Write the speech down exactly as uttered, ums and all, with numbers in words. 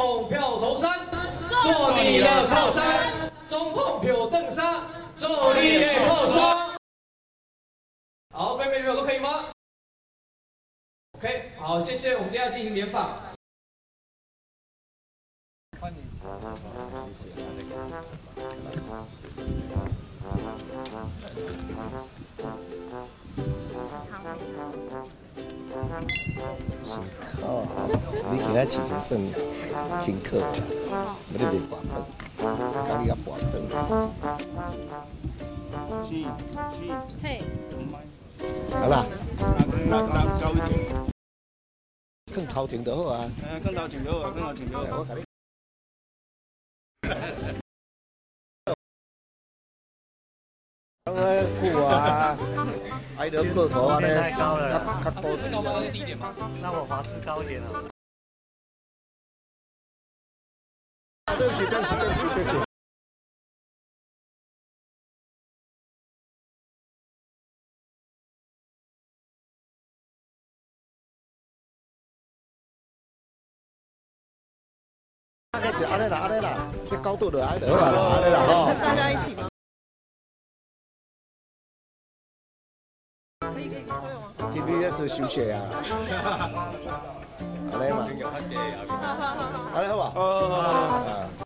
统票头山，做你的靠山。总统票凳山，做你的靠山。好，各位美女朋友都可以吗 ？OK， 好，谢谢。我们接下来进行联访。欢迎。谢谢。 辛苦啊！你今仔市场算轻巧啦，你袂跋饭，讲你较跋饭。是是。嘿。好啦。更高一点。更头前就好啊。嗯，更头前就好，更头前就好。我甲你。当然酷啊！挨着个头啊，太高了，较较高级啊。那我华氏高一点啊。对不起，对不起，对不起，对不起。大概就安尼啦，安尼啦，这高度就安尼就好啊啦，安尼啦吼。大家一起吗？可以可以，可以吗 ？T V S 休息啊。安尼嘛。安尼好吧？啊。